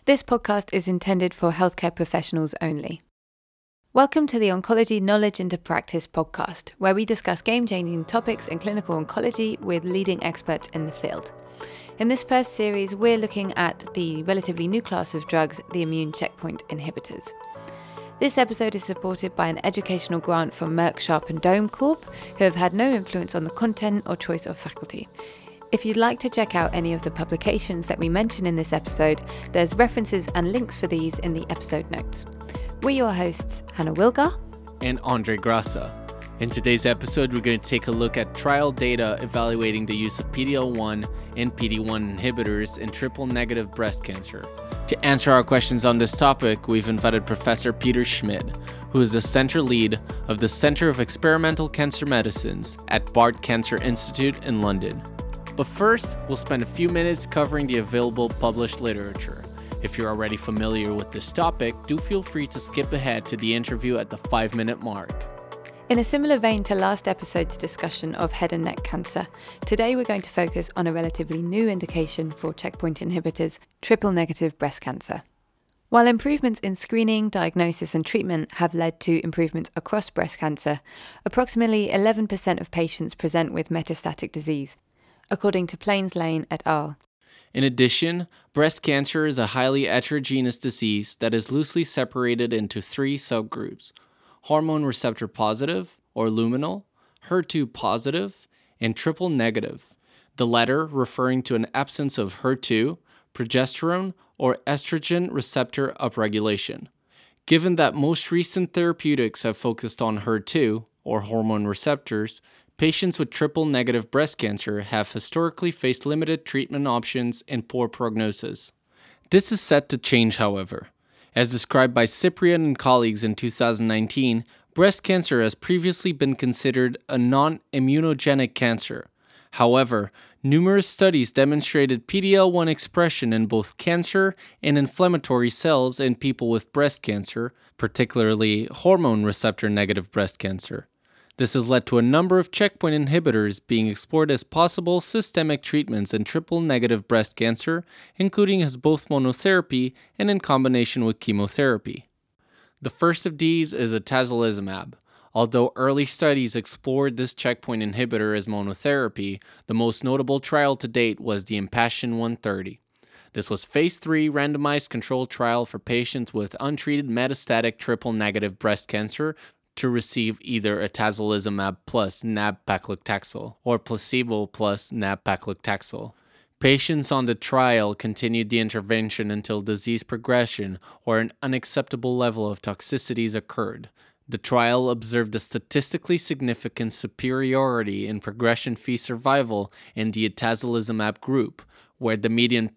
This podcast is intended for healthcare professionals only. Welcome to the Oncology Knowledge into Practice podcast, where we discuss game-changing topics in clinical oncology with leading experts in the field. In this first series, we're looking at the relatively new class of drugs, the immune checkpoint inhibitors. This episode is supported by an educational grant from Merck Sharp and Dohme Corp, who have had no influence on the content or choice of faculty. If you'd like to check out any of the publications that we mention in this episode, there's references and links for these in the episode notes. We're your hosts, Hannah Wilgar and Andre Grassa. In today's episode, we're going to take a look at trial data evaluating the use of PD-L1 and PD-1 inhibitors in triple-negative breast cancer. To answer our questions on this topic, we've invited Professor Peter Schmid, who is the center lead of the Center of Experimental Cancer Medicines at Bard Cancer Institute in London. But first, we'll spend a few minutes covering the available published literature. If you're already familiar with this topic, do feel free to skip ahead to the interview at the 5-minute mark. In a similar vein to last episode's discussion of head and neck cancer, today we're going to focus on a relatively new indication for checkpoint inhibitors, triple-negative breast cancer. While improvements in screening, diagnosis and treatment have led to improvements across breast cancer, approximately 11% of patients present with metastatic disease, according to Plains Lane et al. In addition, breast cancer is a highly heterogeneous disease that is loosely separated into 3 subgroups: hormone receptor positive, or luminal, HER2 positive, and triple negative, the latter referring to an absence of HER2, progesterone, or estrogen receptor upregulation. Given that most recent therapeutics have focused on HER2, or hormone receptors, patients with triple-negative breast cancer have historically faced limited treatment options and poor prognosis. This is set to change, however. As described by Cyprian and colleagues in 2019, breast cancer has previously been considered a non-immunogenic cancer. However, numerous studies demonstrated PD-L1 expression in both cancer and inflammatory cells in people with breast cancer, particularly hormone receptor-negative breast cancer. This has led to a number of checkpoint inhibitors being explored as possible systemic treatments in triple-negative breast cancer, including as both monotherapy and in combination with chemotherapy. The first of these is atezolizumab. Although early studies explored this checkpoint inhibitor as monotherapy, the most notable trial to date was the IMpassion 130. This was Phase 3 randomized controlled trial for patients with untreated metastatic triple-negative breast cancer to receive either atezolizumab plus nab-paclitaxel or placebo plus nab-paclitaxel. Patients on the trial continued the intervention until disease progression or an unacceptable level of toxicities occurred. The trial observed a statistically significant superiority in progression-free survival in the atezolizumab group, where the median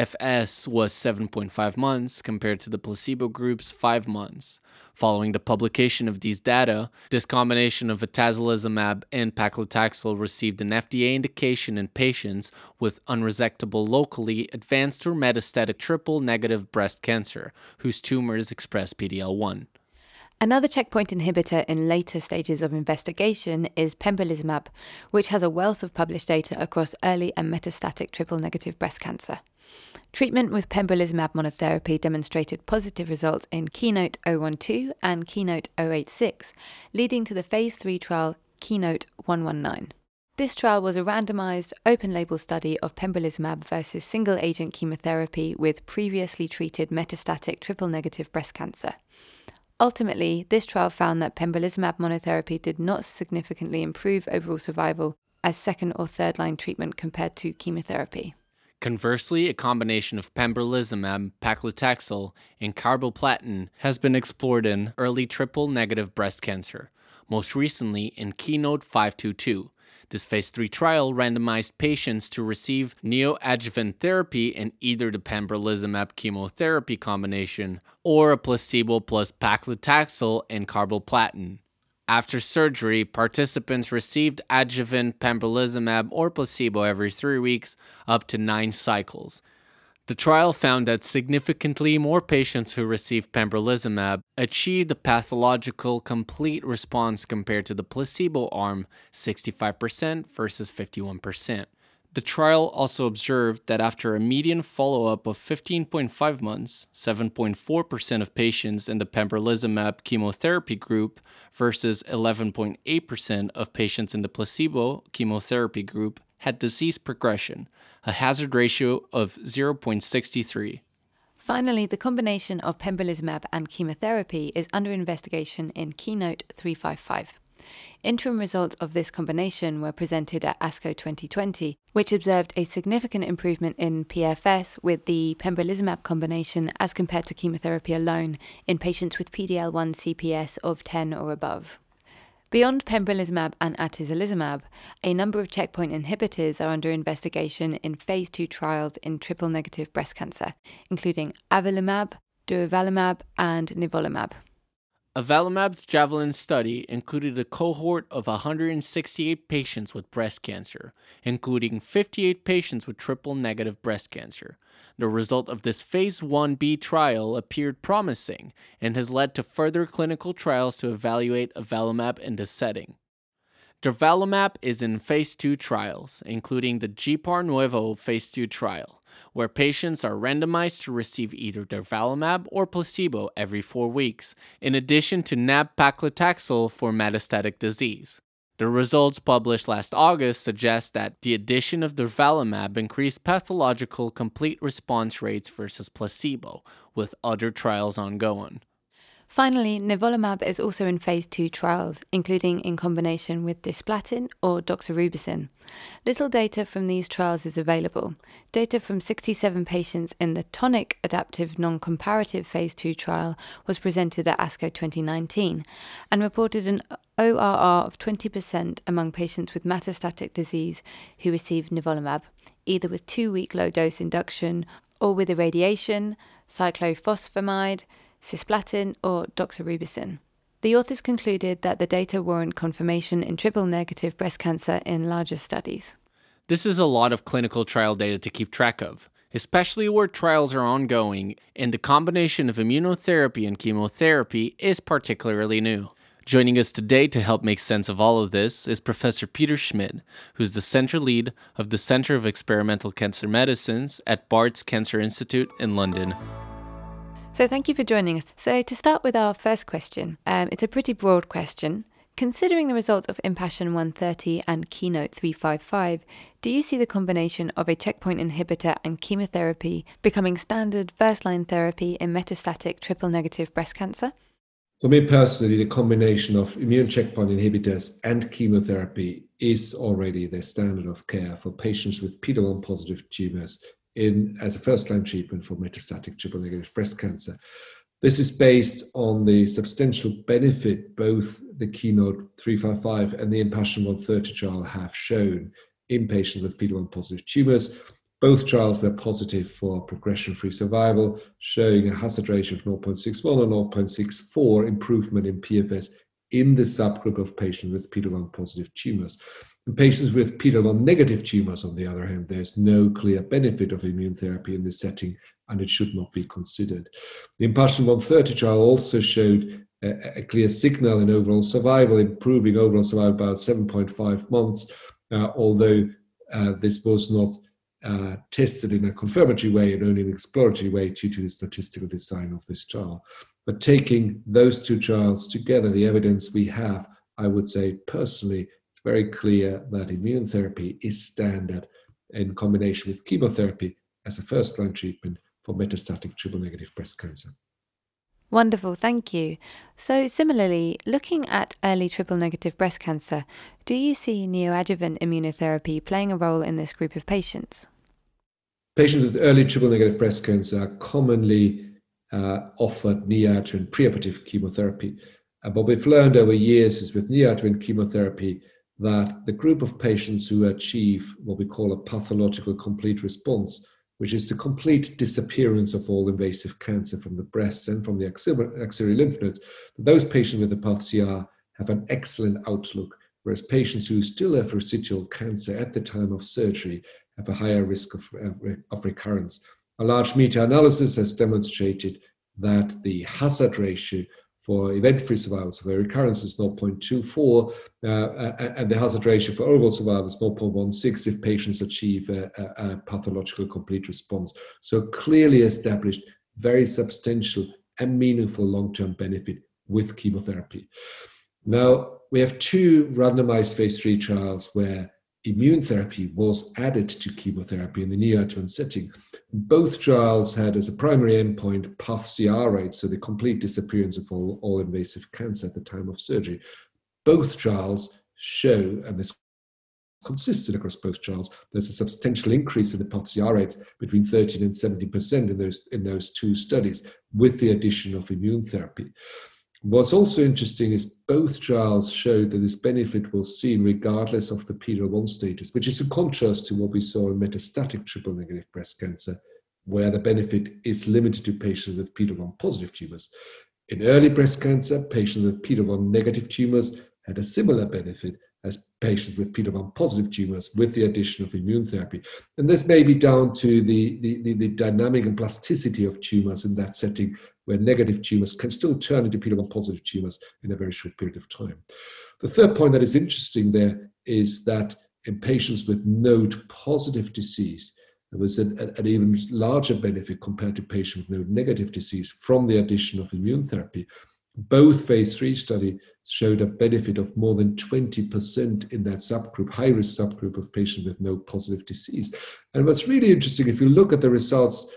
PFS was 7.5 months compared to the placebo group's 5 months. Following the publication of these data, this combination of atezolizumab and paclitaxel received an FDA indication in patients with unresectable locally advanced or metastatic triple-negative breast cancer whose tumors express PD-L1. Another checkpoint inhibitor in later stages of investigation is pembrolizumab, which has a wealth of published data across early and metastatic triple-negative breast cancer. Treatment with pembrolizumab monotherapy demonstrated positive results in KEYNOTE-012 and KEYNOTE-086, leading to the Phase 3 trial KEYNOTE-119. This trial was a randomized, open-label study of pembrolizumab versus single-agent chemotherapy with previously treated metastatic triple-negative breast cancer. Ultimately, this trial found that pembrolizumab monotherapy did not significantly improve overall survival as second or third line treatment compared to chemotherapy. Conversely, a combination of pembrolizumab, paclitaxel, and carboplatin has been explored in early triple-negative breast cancer, most recently in KEYNOTE-522. This Phase 3 trial randomized patients to receive neoadjuvant therapy in either the pembrolizumab chemotherapy combination or a placebo plus paclitaxel and carboplatin. After surgery, participants received adjuvant pembrolizumab or placebo every 3 weeks, up to 9 cycles. The trial found that significantly more patients who received pembrolizumab achieved a pathological complete response compared to the placebo arm, 65% versus 51%. The trial also observed that after a median follow-up of 15.5 months, 7.4% of patients in the pembrolizumab chemotherapy group versus 11.8% of patients in the placebo chemotherapy group had disease progression, a hazard ratio of 0.63. Finally, the combination of pembrolizumab and chemotherapy is under investigation in Keynote 355. Interim results of this combination were presented at ASCO 2020, which observed a significant improvement in PFS with the pembrolizumab combination as compared to chemotherapy alone in patients with PD-L1 CPS of 10 or above. Beyond pembrolizumab and atezolizumab, a number of checkpoint inhibitors are under investigation in phase 2 trials in triple-negative breast cancer, including avelumab, durvalumab, and nivolumab. Avelumab's Javelin study included a cohort of 168 patients with breast cancer, including 58 patients with triple-negative breast cancer. The result of this phase 1b trial appeared promising and has led to further clinical trials to evaluate avelumab in this setting. Durvalumab is in phase 2 trials, including the GPAR Nuevo phase 2 trial, where patients are randomized to receive either durvalumab or placebo every 4 weeks, in addition to nab-paclitaxel for metastatic disease. The results published last August suggest that the addition of durvalumab increased pathological complete response rates versus placebo, with other trials ongoing. Finally, nivolumab is also in phase 2 trials, including in combination with cisplatin or doxorubicin. Little data from these trials is available. Data from 67 patients in the tonic adaptive non-comparative phase 2 trial was presented at ASCO 2019 and reported an ORR of 20% among patients with metastatic disease who received nivolumab, either with 2-week low-dose induction or with irradiation, cyclophosphamide, cisplatin, or doxorubicin. The authors concluded that the data warrant confirmation in triple-negative breast cancer in larger studies. This is a lot of clinical trial data to keep track of, especially where trials are ongoing and the combination of immunotherapy and chemotherapy is particularly new. Joining us today to help make sense of all of this is Professor Peter Schmidt, who's the center lead of the Center of Experimental Cancer Medicines at Barts Cancer Institute in London. So thank you for joining us. So to start with our first question, it's a pretty broad question. Considering the results of Impassion 130 and Keynote 355, do you see the combination of a checkpoint inhibitor and chemotherapy becoming standard first-line therapy in metastatic triple-negative breast cancer? For me personally, the combination of immune checkpoint inhibitors and chemotherapy is already the standard of care for patients with PD-L1 positive tumors as a first-line treatment for metastatic triple-negative breast cancer. This is based on the substantial benefit both the Keynote 355 and the Impassion 130 trial have shown in patients with PD-L1 positive tumors. Both trials were positive for progression-free survival, showing a hazard ratio of 0.61 and 0.64 improvement in PFS in the subgroup of patients with PD-L1 positive tumors. In patients with PD-L1 negative tumors, on the other hand, there's no clear benefit of immune therapy in this setting, and it should not be considered. The Impassion 130 trial also showed a clear signal in overall survival, improving overall survival about 7.5 months, although this was not tested in a confirmatory way and only an exploratory way due to the statistical design of this trial. But taking those two trials together, the evidence we have, I would say personally, it's very clear that immune therapy is standard in combination with chemotherapy as a first-line treatment for metastatic triple-negative breast cancer. Wonderful, thank you. So similarly, looking at early triple-negative breast cancer, do you see neoadjuvant immunotherapy playing a role in this group of patients? Patients with early triple-negative breast cancer are commonly offered neoadjuvant preoperative chemotherapy. What we've learned over years is with neoadjuvant chemotherapy that the group of patients who achieve what we call a pathological complete response, which is the complete disappearance of all invasive cancer from the breasts and from the axillary lymph nodes, those patients with the path-CR have an excellent outlook, whereas patients who still have residual cancer at the time of surgery have a higher risk of recurrence. A large meta-analysis has demonstrated that the hazard ratio for event-free survival. So the recurrence is 0.24, and the hazard ratio for overall survival is 0.16 if patients achieve a pathological complete response. So clearly established, very substantial and meaningful long-term benefit with chemotherapy. Now, we have two randomized phase 3 trials where immune therapy was added to chemotherapy in the neoadjuvant setting. Both trials had as a primary endpoint PAF-CR rate, so the complete disappearance of all invasive cancer at the time of surgery. Both trials show, and this consistent across both trials, there's a substantial increase in the PAF-CR rates between 13 and 70% in those two studies with the addition of immune therapy. What's also interesting is both trials showed that this benefit was seen regardless of the PD-L1 status, which is in contrast to what we saw in metastatic triple-negative breast cancer, where the benefit is limited to patients with PD-L1 positive tumors. In early breast cancer, patients with PD-L1 negative tumors had a similar benefit as patients with PD-L1 positive tumors with the addition of immune therapy. And this may be down to the dynamic and plasticity of tumors in that setting, where negative tumors can still turn into PD-L1 positive tumors in a very short period of time. The third point that is interesting there is that in patients with node positive disease, there was an even larger benefit compared to patients with node negative disease from the addition of immune therapy. Both phase 3 studies showed a benefit of more than 20% in that subgroup, high-risk subgroup of patients with node positive disease. And what's really interesting, if you look at the results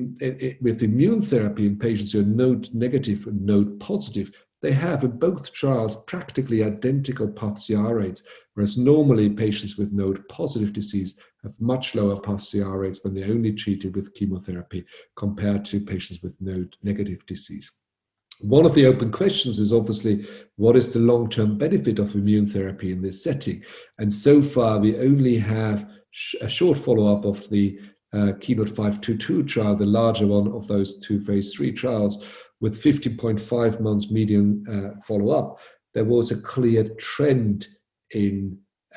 with immune therapy in patients who are node negative and node positive, they have in both trials practically identical PAF-CR rates, whereas normally patients with node positive disease have much lower PAF-CR rates when they're only treated with chemotherapy compared to patients with node negative disease. One of the open questions is obviously, what is the long-term benefit of immune therapy in this setting? And so far, we only have a short follow-up of the KEYNOTE-522 trial, the larger one of those two phase 3 trials, with 15.5 months median follow-up. There was a clear trend in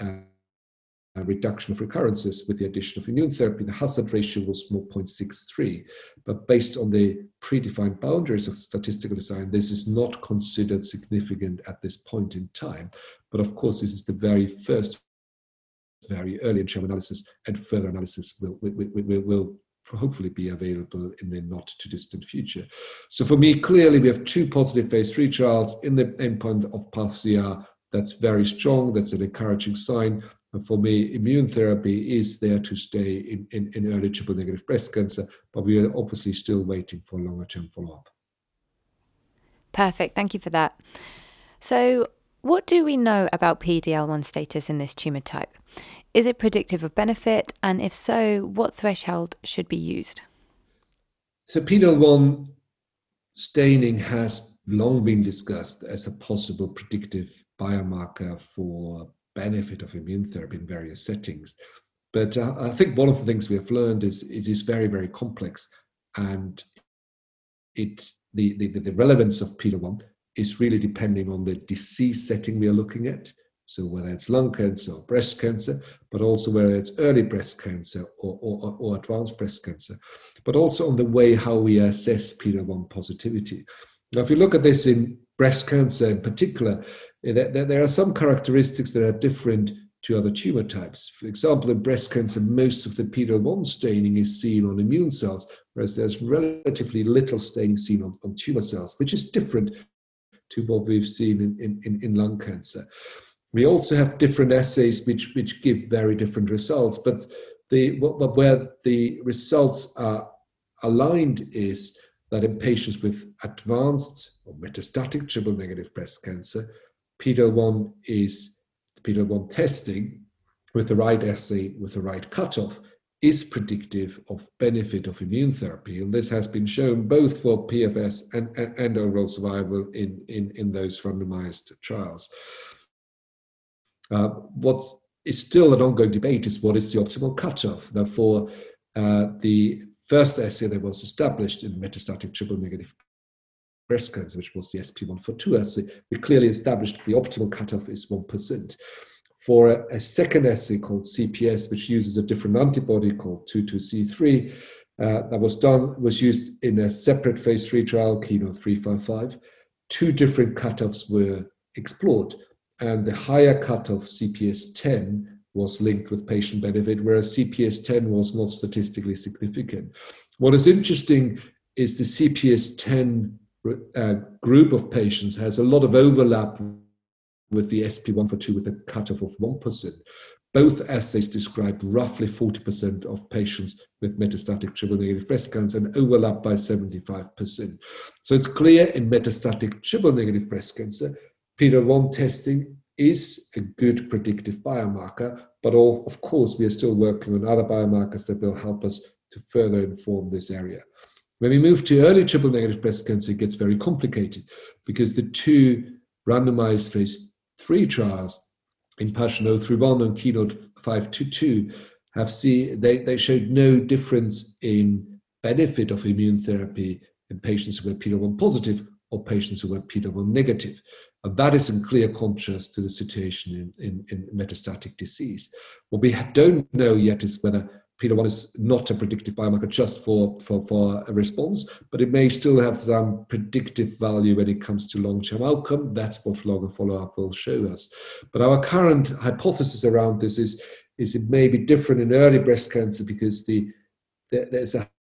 a reduction of recurrences with the addition of immune therapy. The hazard ratio was 0.63, but based on the predefined boundaries of statistical design, this is not considered significant at this point in time. But of course, this is the very first, very early interim analysis, and further analysis will hopefully be available in the not too distant future. So for me, clearly we have two positive phase 3 trials in the endpoint of PAF-CR. That's very strong. That's an encouraging sign. And for me, immune therapy is there to stay in early triple-negative breast cancer, but we are obviously still waiting for longer-term follow-up. Perfect. Thank you for that. So what do we know about PD-L1 status in this tumour type? Is it predictive of benefit? And if so, what threshold should be used? So PD-L1 staining has long been discussed as a possible predictive biomarker for benefit of immune therapy in various settings. But I think one of the things we have learned is it is very, very complex, and the relevance of PD-L1 is really depending on the disease setting we are looking at. So whether it's lung cancer or breast cancer, but also whether it's early breast cancer or advanced breast cancer, but also on the way how we assess PD-L1 positivity. Now, if you look at this in breast cancer in particular, there are some characteristics that are different to other tumor types. For example, in breast cancer, most of the PD-L1 staining is seen on immune cells, whereas there's relatively little staining seen on tumor cells, which is different to what we've seen in lung cancer. We also have different assays which give very different results, but where the results are aligned is that in patients with advanced or metastatic triple-negative breast cancer, PD-L1 testing with the right assay, with the right cutoff, is predictive of benefit of immune therapy. And this has been shown both for PFS and overall survival in those randomized trials. What is still an ongoing debate is what is the optimal cutoff. Now, for the first assay that was established in metastatic triple-negative breast cancer, which was the SP142 assay, we clearly established the optimal cutoff is 1%. For a second assay called CPS, which uses a different antibody called 22C3, that was used in a separate phase 3 trial, KEYNOTE-355, two different cutoffs were explored. And the higher cutoff, CPS 10, was linked with patient benefit, whereas CPS 10 was not statistically significant. What is interesting is the CPS 10 group of patients has a lot of overlap with the SP142 with a cutoff of 1%. Both assays describe roughly 40% of patients with metastatic triple-negative breast cancer and overlap by 75%. So it's clear in metastatic triple-negative breast cancer, PD-L1 testing is a good predictive biomarker, but of course, we are still working on other biomarkers that will help us to further inform this area. When we move to early triple-negative breast cancer, it gets very complicated because the two randomized phase 3 trials in PASSION-031 and KEYNOTE-522 they showed no difference in benefit of immune therapy in patients who were PD-L1 positive or patients who were PD-L1 negative. And that is in clear contrast to the situation in metastatic disease. What we don't know yet is whether PD-L1 is not a predictive biomarker just for a response, but it may still have some predictive value when it comes to long-term outcome. That's what longer follow-up will show us. But our current hypothesis around this is it may be different in early breast cancer because there's a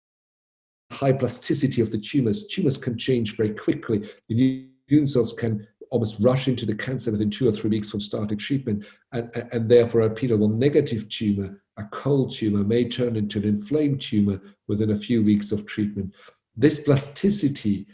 high plasticity of the tumors. Tumors can change very quickly. The immune cells can almost rush into the cancer within 2 or 3 weeks from starting treatment. And therefore, a PD-L1 negative tumor, a cold tumor, may turn into an inflamed tumor within a few weeks of treatment. This plasticity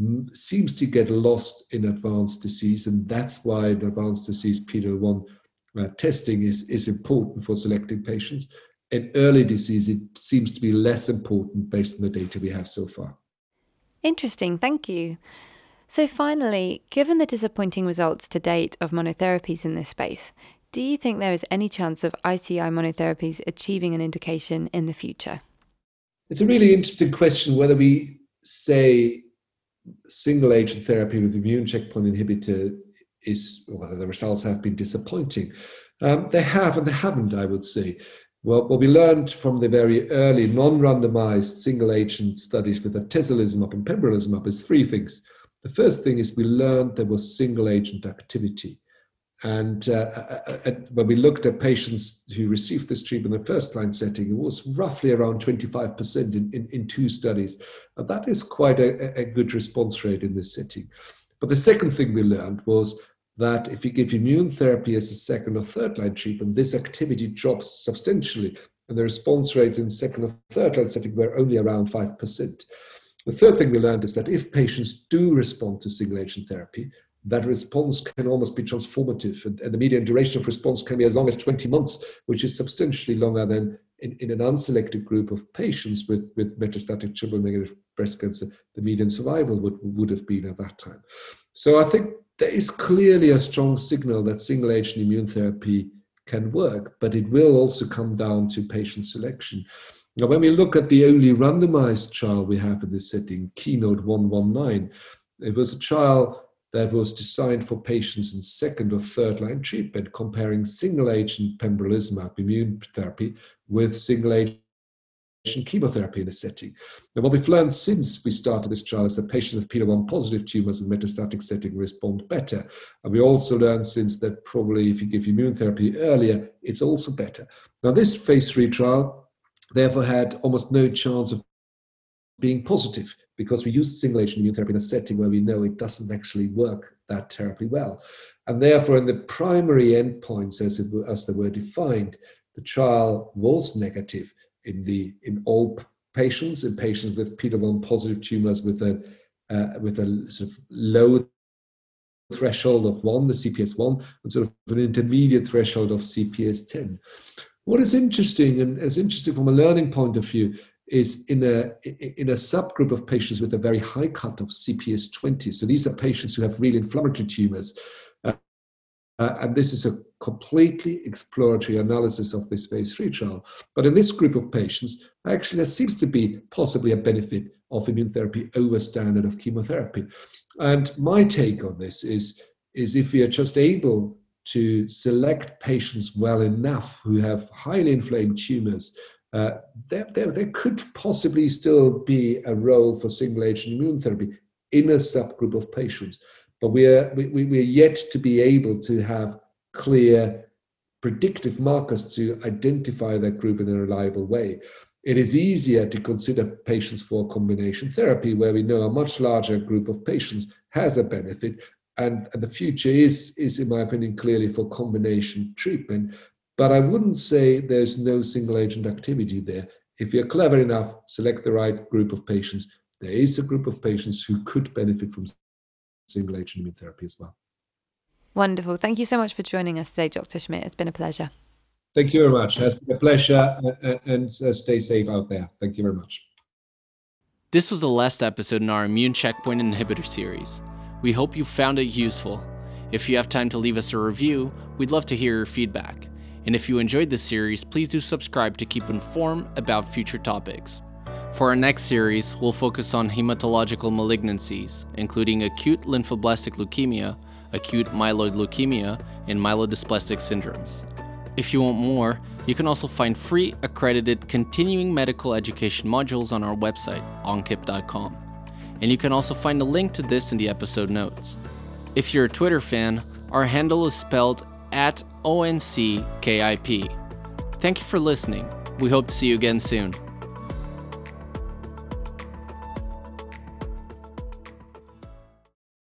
seems to get lost in advanced disease, and that's why in advanced disease PD-L1 testing is important for selecting patients. In early disease, it seems to be less important based on the data we have so far. Interesting, thank you. So finally, given the disappointing results to date of monotherapies in this space, do you think there is any chance of ICI monotherapies achieving an indication in the future? It's a really interesting question whether we say single agent therapy with immune checkpoint inhibitor whether the results have been disappointing. They have and they haven't, I would say. Well, what we learned from the very early non-randomized single agent studies with atezolizumab and pembrolizumab is 3 things. The first thing is we learned there was single agent activity. And when we looked at patients who received this treatment in the first line setting, it was roughly around 25% in 2 studies. And that is quite a good response rate in this setting. But the second thing we learned was that if you give immune therapy as a second or third line treatment, this activity drops substantially. And the response rates in second or third line setting were only around 5%. The third thing we learned is that if patients do respond to single agent therapy, that response can almost be transformative. And the median duration of response can be as long as 20 months, which is substantially longer than in an unselected group of patients with metastatic triple-negative breast cancer. The median survival would have been at that time. So I think there is clearly a strong signal that single agent immune therapy can work, but it will also come down to patient selection. Now, when we look at the only randomized trial we have in this setting, KEYNOTE-119, it was a trial that was designed for patients in second or third line treatment, comparing single agent pembrolizumab immune therapy with single agent chemotherapy in the setting. And what we've learned since we started this trial is that patients with PD-L1 positive tumors in metastatic setting respond better. And we also learned since that probably if you give immune therapy earlier, it's also better. Now, this phase 3 trial therefore had almost no chance of being positive because we used single agent immune therapy in a setting where we know it doesn't actually work that terribly well. And therefore, in the primary endpoints as they were defined, the trial was negative in all patients, in patients with PD-L1 positive tumors with a sort of low threshold of 1, the CPS 1, and sort of an intermediate threshold of CPS 10. What is interesting, and is interesting from a learning point of view, is in a subgroup of patients with a very high cut of CPS 20. So these are patients who have really inflammatory tumors. And this is a completely exploratory analysis of this phase 3 trial. But in this group of patients, actually there seems to be possibly a benefit of immune therapy over standard of chemotherapy. And my take on this is if we are just able to select patients well enough who have highly inflamed tumors, there could possibly still be a role for single agent immune therapy in a subgroup of patients. but we're yet to be able to have clear predictive markers to identify that group in a reliable way. It is easier to consider patients for combination therapy, where we know a much larger group of patients has a benefit, and the future is, in my opinion, clearly for combination treatment. But I wouldn't say there's no single agent activity there. If you're clever enough, select the right group of patients, there is a group of patients who could benefit from single agent immunotherapy as well. Wonderful. Thank you so much for joining us today, Dr. Schmidt. It's been a pleasure. Thank you very much. It has been a pleasure, and stay safe out there. Thank you very much. This was the last episode in our immune checkpoint inhibitor series. We hope you found it useful. If you have time to leave us a review, we'd love to hear your feedback. And if you enjoyed this series, please do subscribe to keep informed about future topics. For our next series, we'll focus on hematological malignancies, including acute lymphoblastic leukemia, acute myeloid leukemia, and myelodysplastic syndromes. If you want more, you can also find free accredited continuing medical education modules on our website, onkip.com. And you can also find a link to this in the episode notes. If you're a Twitter fan, our handle is spelled @ONCKIP. Thank you for listening. We hope to see you again soon.